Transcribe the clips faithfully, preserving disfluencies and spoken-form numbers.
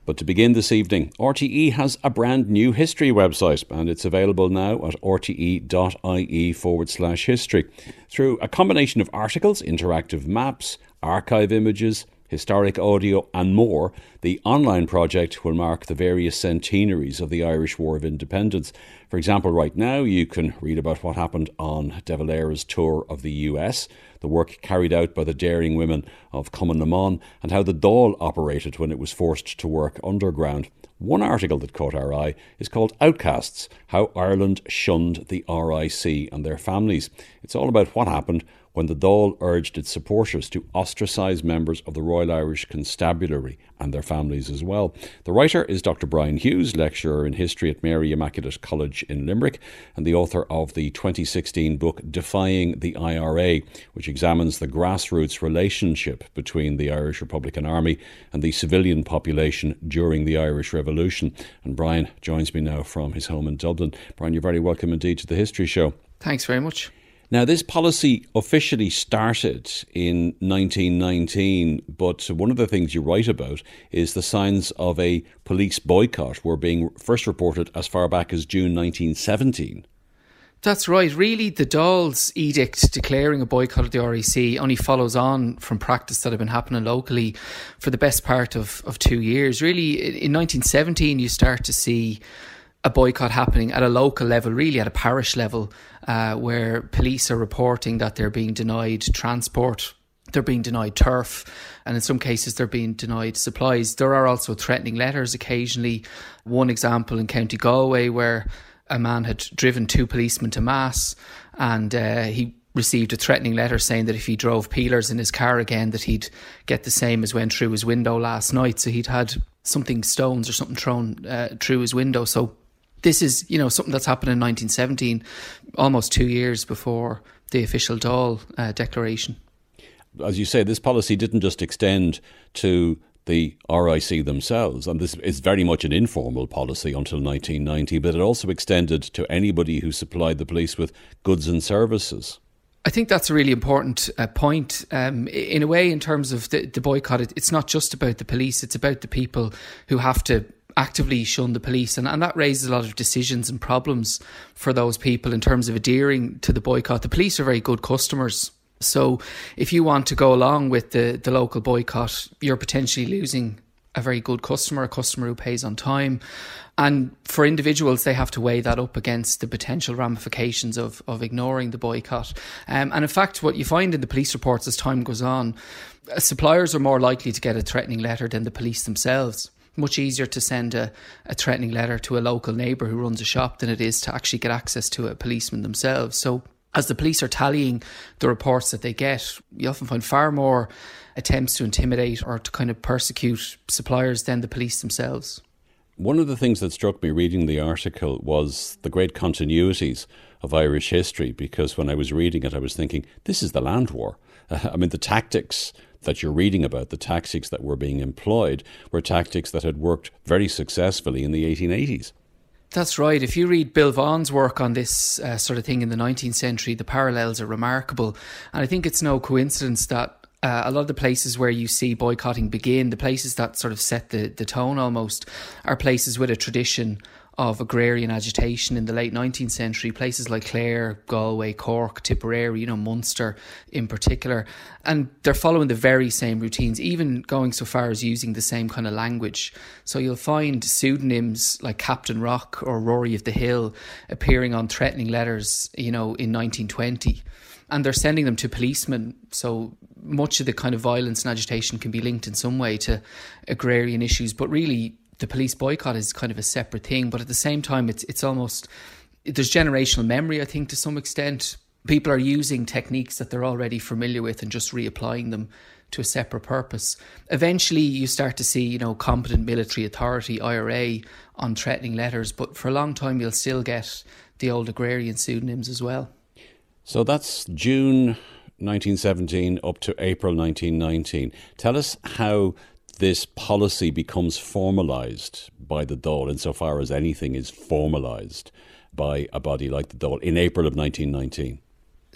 But to begin this evening, R T E has a brand new history website, and it's available now at rte.ie forward slash history. Through a combination of articles, interactive maps, archive images, historic audio and more, the online project will mark the various centenaries of the Irish War of Independence. For example, right now you can read about what happened on De Valera's tour of the U S, the work carried out by the daring women of Cumann na mBan, and how the Dáil operated when it was forced to work underground. One article that caught our eye is called Outcasts, How Ireland Shunned the R I C and Their Families. It's all about what happened when the Dáil urged its supporters to ostracise members of the Royal Irish Constabulary and their families as well. The writer is Doctor Brian Hughes, lecturer in history at Mary Immaculate College in Limerick, and the author of the twenty sixteen book Defying the I R A, which examines the grassroots relationship between the Irish Republican Army and the civilian population during the Irish Revolution. And Brian joins me now from his home in Dublin. Brian, you're very welcome indeed to the History Show. Thanks very much. Now, this policy officially started in nineteen nineteen, but one of the things you write about is the signs of a police boycott were being first reported as far back as June nineteen seventeen. That's right. Really, the Dáil's edict declaring a boycott of the R I C only follows on from practice that had been happening locally for the best part of, of two years. Really, in nineteen seventeen, you start to see a boycott happening at a local level, really at a parish level, uh, where police are reporting that they're being denied transport, they're being denied turf, and in some cases they're being denied supplies. There are also threatening letters occasionally. One example in County Galway where a man had driven two policemen to Mass, and uh, he received a threatening letter saying that if he drove peelers in his car again that he'd get the same as went through his window last night. So he'd had something, stones or something thrown uh, through his window. So this is, you know, something that's happened in nineteen seventeen, almost two years before the official Dáil uh, declaration. As you say, this policy didn't just extend to the R I C themselves, and this is very much an informal policy until nineteen ninety, but it also extended to anybody who supplied the police with goods and services. I think that's a really important uh, point. Um, in a way, in terms of the, the boycott, it, it's not just about the police, it's about the people who have to actively shun the police, and, and that raises a lot of decisions and problems for those people in terms of adhering to the boycott. The police are very good customers, so if you want to go along with the, the local boycott, you're potentially losing a very good customer, a customer who pays on time. And for individuals, they have to weigh that up against the potential ramifications of, of ignoring the boycott. Um, and in fact, what you find in the police reports as time goes on, uh, suppliers are more likely to get a threatening letter than the police themselves. Much easier to send a, a threatening letter to a local neighbour who runs a shop than it is to actually get access to a policeman themselves. So as the police are tallying the reports that they get, you often find far more attempts to intimidate or to kind of persecute suppliers than the police themselves. One of the things that struck me reading the article was the great continuities of Irish history, because when I was reading it, I was thinking, this is the land war. Uh, I mean, the tactics that you're reading about, the tactics that were being employed, were tactics that had worked very successfully in the eighteen eighties. That's right. If you read Bill Vaughan's work on this uh, sort of thing in the nineteenth century, the parallels are remarkable. And I think it's no coincidence that Uh, a lot of the places where you see boycotting begin, the places that sort of set the, the tone almost, are places with a tradition of agrarian agitation in the late nineteenth century, places like Clare, Galway, Cork, Tipperary, you know, Munster in particular. And they're following the very same routines, even going so far as using the same kind of language. So you'll find pseudonyms like Captain Rock or Rory of the Hill appearing on threatening letters, you know, in nineteen twenty. And they're sending them to policemen. So much of the kind of violence and agitation can be linked in some way to agrarian issues. But really, the police boycott is kind of a separate thing. But at the same time, it's it's almost, there's generational memory, I think, to some extent. People are using techniques that they're already familiar with and just reapplying them to a separate purpose. Eventually, you start to see, you know, competent military authority, I R A, on threatening letters. But for a long time, you'll still get the old agrarian pseudonyms as well. So that's June nineteen seventeen up to April nineteen nineteen. Tell us how this policy becomes formalised by the Dáil, insofar as anything is formalised by a body like the Dáil, in April of nineteen nineteen.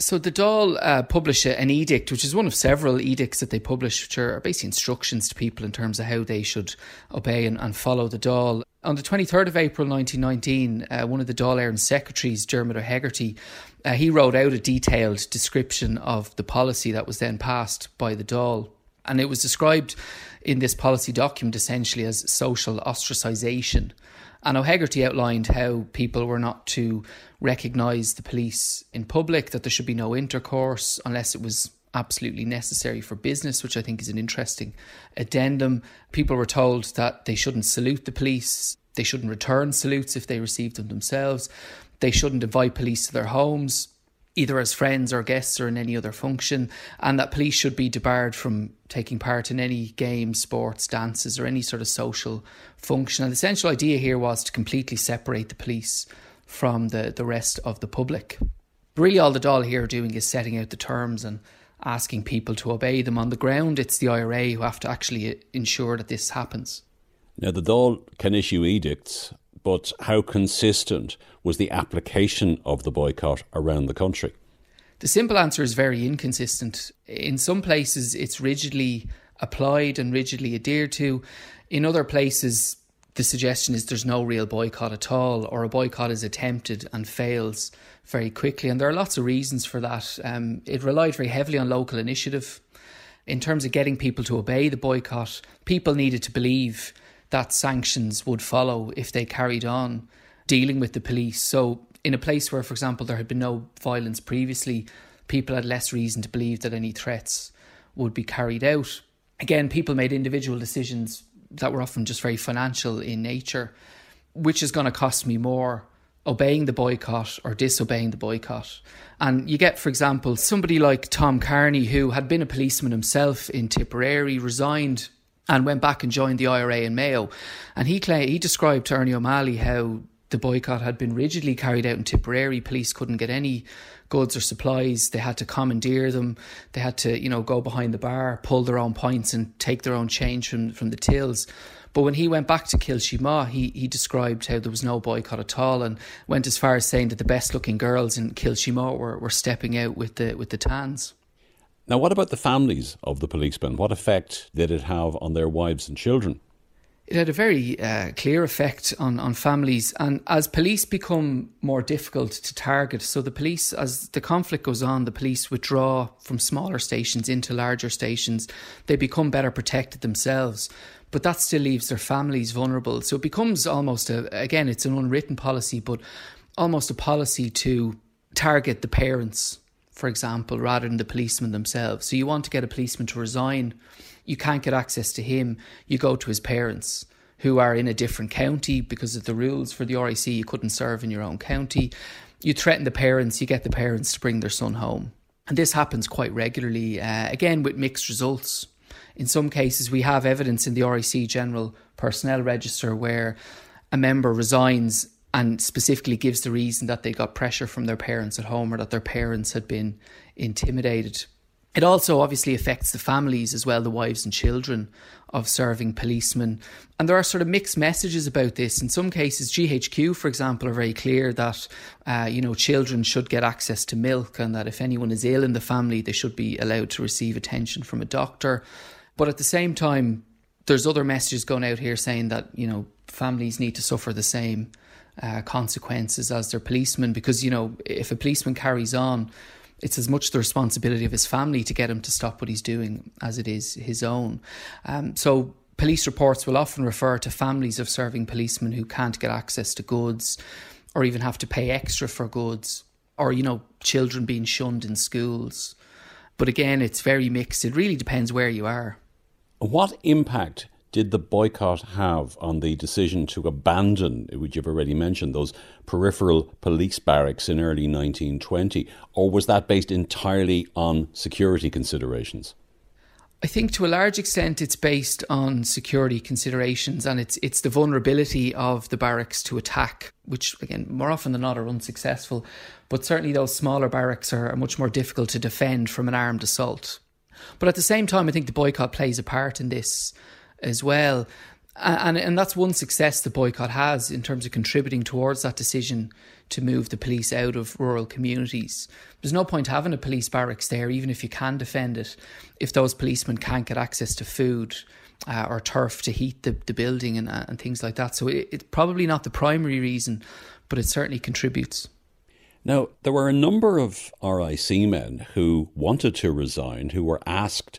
So the Dáil uh, publish an edict, which is one of several edicts that they publish, which are basically instructions to people in terms of how they should obey and, and follow the Dáil. On the twenty-third of April nineteen nineteen, uh, one of the Dáil Éireann secretaries, Dermot O'Hegarty, uh, he wrote out a detailed description of the policy that was then passed by the Dáil. And it was described in this policy document essentially as social ostracisation. And O'Hegarty outlined how people were not to recognise the police in public, that there should be no intercourse unless it was absolutely necessary for business, which I think is an interesting addendum. People were told that they shouldn't salute the police, they shouldn't return salutes if they received them themselves, they shouldn't invite police to their homes, either as friends or guests or in any other function, and that police should be debarred from taking part in any games, sports, dances or any sort of social function. And the central idea here was to completely separate the police from the, the rest of the public. Really all the Dáil here are doing is setting out the terms and asking people to obey them. On the ground, it's the I R A who have to actually ensure that this happens. Now, the Dáil can issue edicts, but how consistent was the application of the boycott around the country? The simple answer is very inconsistent. In some places, it's rigidly applied and rigidly adhered to. In other places, the suggestion is there's no real boycott at all, or a boycott is attempted and fails very quickly. And there are lots of reasons for that. Um, it relied very heavily on local initiative. In terms of getting people to obey the boycott, people needed to believe that sanctions would follow if they carried on dealing with the police. So in a place where, for example, there had been no violence previously, people had less reason to believe that any threats would be carried out. Again, people made individual decisions that were often just very financial in nature. Which is going to cost me more, obeying the boycott or disobeying the boycott? And you get, for example, somebody like Tom Carney, who had been a policeman himself in Tipperary, resigned and went back and joined the I R A in Mayo. And he claimed, he described to Ernie O'Malley how the boycott had been rigidly carried out in Tipperary. Police couldn't get any goods or supplies. They had to commandeer them. They had to, you know, go behind the bar, pull their own pints and take their own change from, from the tills. But when he went back to Kilshima, he, he described how there was no boycott at all, and went as far as saying that the best looking girls in Kilshima were, were stepping out with the with the tans. Now, what about the families of the policemen? What effect did it have on their wives and children? It had a very uh, clear effect on, on families. And as police become more difficult to target, so the police, as the conflict goes on, the police withdraw from smaller stations into larger stations. They become better protected themselves, but that still leaves their families vulnerable. So it becomes almost, a, again, it's an unwritten policy, but almost a policy to target the parents, for example, rather than the policemen themselves. So you want to get a policeman to resign, you can't get access to him, you go to his parents, who are in a different county because of the rules for the R I C. You couldn't serve in your own county. You threaten the parents, you get the parents to bring their son home. And this happens quite regularly, uh, again with mixed results. In some cases, we have evidence in the R I C General Personnel Register where a member resigns and specifically gives the reason that they got pressure from their parents at home or that their parents had been intimidated. It also obviously affects the families as well, the wives and children of serving policemen. And there are sort of mixed messages about this. In some cases, G H Q, for example, are very clear that, uh, you know, children should get access to milk, and that if anyone is ill in the family, they should be allowed to receive attention from a doctor. But at the same time, there's other messages going out here saying that, you know, families need to suffer the same uh, consequences as their policemen, because, you know, if a policeman carries on, it's as much the responsibility of his family to get him to stop what he's doing as it is his own. Um, so police reports will often refer to families of serving policemen who can't get access to goods or even have to pay extra for goods, or, you know, children being shunned in schools. But again, it's very mixed. It really depends where you are. What impact did the boycott have on the decision to abandon, which you've already mentioned, those peripheral police barracks in early nineteen twenty? Or was that based entirely on security considerations? I think to a large extent it's based on security considerations, and it's it's the vulnerability of the barracks to attack, which again, more often than not are unsuccessful. But certainly those smaller barracks are, are much more difficult to defend from an armed assault. But at the same time, I think the boycott plays a part in this as well. And, and that's one success the boycott has in terms of contributing towards that decision to move the police out of rural communities. There's no point having a police barracks there, even if you can defend it, if those policemen can't get access to food uh, or turf to heat the, the building and, uh, and things like that. So it, it's probably not the primary reason, but it certainly contributes. Now, there were a number of R I C men who wanted to resign, who were asked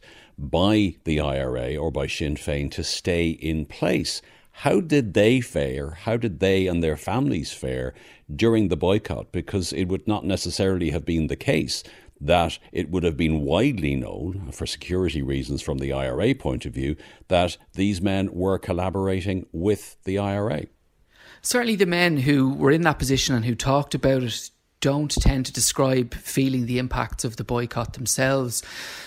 by the I R A or by Sinn Féin to stay in place. How did they fare? How did they and their families fare during the boycott? Because it would not necessarily have been the case that it would have been widely known, for security reasons from the I R A point of view, that these men were collaborating with the I R A. Certainly the men who were in that position and who talked about it don't tend to describe feeling the impacts of the boycott themselves.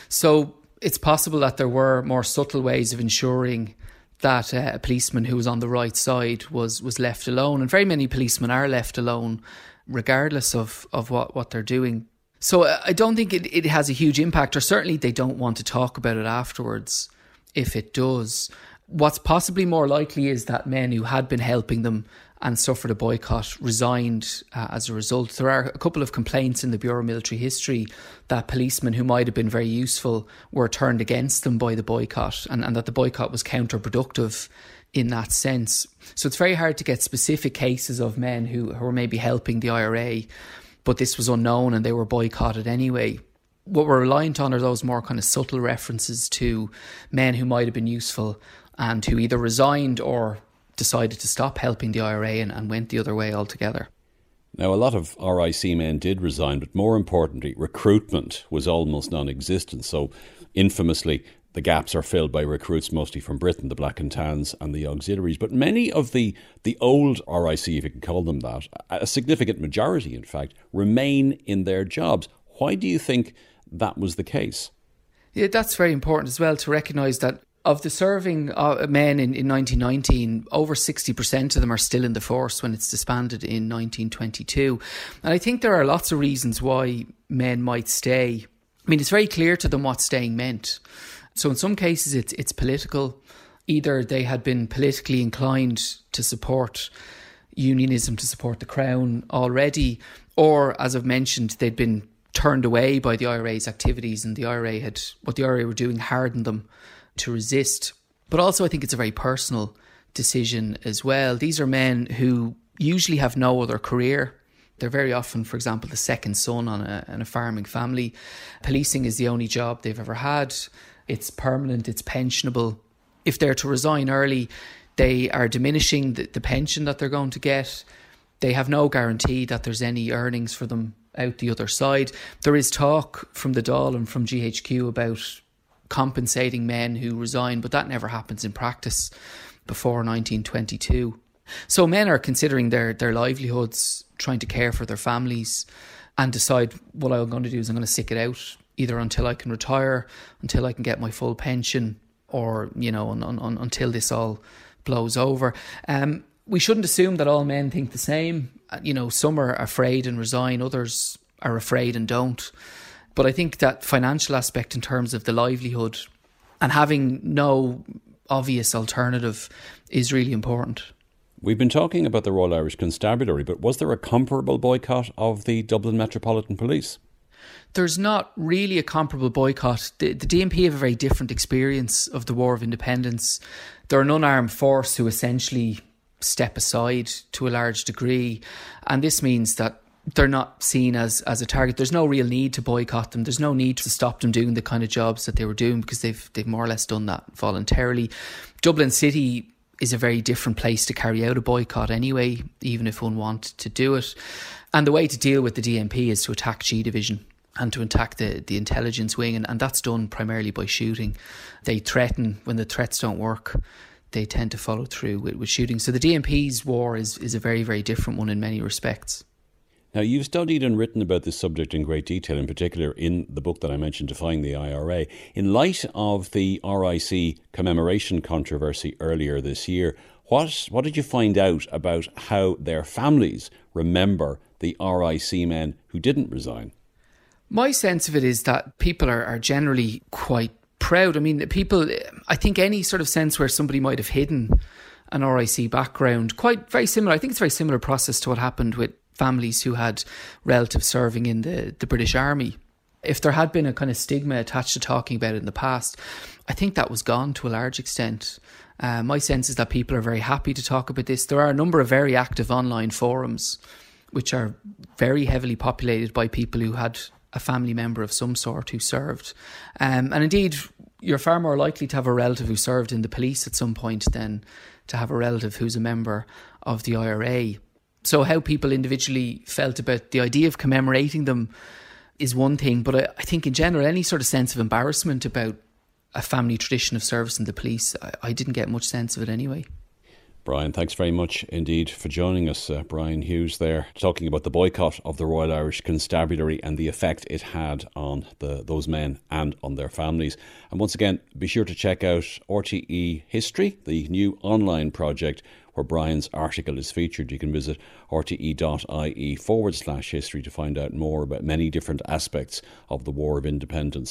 So it's possible that there were more subtle ways of ensuring that uh, a policeman who was on the right side was was left alone. And very many policemen are left alone regardless of, of what, what they're doing. So uh, I don't think it, it has a huge impact, or certainly they don't want to talk about it afterwards if it does. What's possibly more likely is that men who had been helping them and suffered a boycott resigned uh, as a result. There are a couple of complaints in the Bureau of Military History that policemen who might have been very useful were turned against them by the boycott, and, and that the boycott was counterproductive in that sense. So it's very hard to get specific cases of men who, who were maybe helping the I R A, but this was unknown and they were boycotted anyway. What we're reliant on are those more kind of subtle references to men who might have been useful and who either resigned or decided to stop helping the I R A and, and went the other way altogether. Now, a lot of R I C men did resign, but more importantly, recruitment was almost non-existent. So, infamously, the gaps are filled by recruits mostly from Britain, the Black and Tans and the auxiliaries. But many of the, the old R I C, if you can call them that, a significant majority, in fact, remain in their jobs. Why do you think that was the case? Yeah, that's very important as well, to recognise that of the serving uh, men in, in nineteen nineteen, over sixty percent of them are still in the force when it's disbanded in nineteen twenty-two. And I think there are lots of reasons why men might stay. I mean, it's very clear to them what staying meant. So in some cases, it's it's political. Either they had been politically inclined to support unionism, to support the Crown already, or, as I've mentioned, they'd been turned away by the I R A's activities, and the I R A had, what the I R A were doing hardened them to resist. But also I think it's a very personal decision as well. These are men who usually have no other career. They're very often, for example, the second son on a, in a farming family. Policing is the only job they've ever had. It's permanent, it's pensionable. If they're to resign early, they are diminishing the, the pension that they're going to get. They have no guarantee that there's any earnings for them out the other side. There is talk from the Dáil and from G H Q about compensating men who resign, but that never happens in practice before nineteen twenty-two. So men are considering their, their livelihoods, trying to care for their families, and decide what I'm going to do is I'm going to stick it out, either until I can retire, until I can get my full pension, or, you know, un, un, until this all blows over. Um, we shouldn't assume that all men think the same. You know, some are afraid and resign, others are afraid and don't. But I think that financial aspect in terms of the livelihood and having no obvious alternative is really important. We've been talking about the Royal Irish Constabulary, but was there a comparable boycott of the Dublin Metropolitan Police? There's not really a comparable boycott. The, the D M P have a very different experience of the War of Independence. They're an unarmed force who essentially step aside to a large degree. And this means that they're not seen as, as a target. There's no real need to boycott them. There's no need to stop them doing the kind of jobs that they were doing, because they've they've more or less done that voluntarily. Dublin City is a very different place to carry out a boycott anyway, even if one wanted to do it. And the way to deal with the D M P is to attack G Division and to attack the, the intelligence wing, and, and that's done primarily by shooting. They threaten. When the threats don't work, they tend to follow through with, with shooting. So the D M P's war is, is a very, very different one in many respects. Now, you've studied and written about this subject in great detail, in particular in the book that I mentioned, Defying the I R A. In light of the R I C commemoration controversy earlier this year, what what did you find out about how their families remember the R I C men who didn't resign? My sense of it is that people are, are generally quite proud. I mean, people, I think any sort of sense where somebody might have hidden an R I C background, quite very similar. I think it's a very similar process to what happened with families who had relatives serving in the, the British Army. If there had been a kind of stigma attached to talking about it in the past, I think that was gone to a large extent. Uh, my sense is that people are very happy to talk about this. There are a number of very active online forums which are very heavily populated by people who had a family member of some sort who served. Um, and indeed, you're far more likely to have a relative who served in the police at some point than to have a relative who's a member of the I R A. So how people individually felt about the idea of commemorating them is one thing, but I, I think in general, any sort of sense of embarrassment about a family tradition of service in the police, I, I didn't get much sense of it anyway. Brian, thanks very much indeed for joining us. Uh, Brian Hughes there, talking about the boycott of the Royal Irish Constabulary and the effect it had on the, those men and on their families. And once again, be sure to check out R T E History, the new online project where Brian's article is featured. You can visit rte.ie forward slash history to find out more about many different aspects of the War of Independence.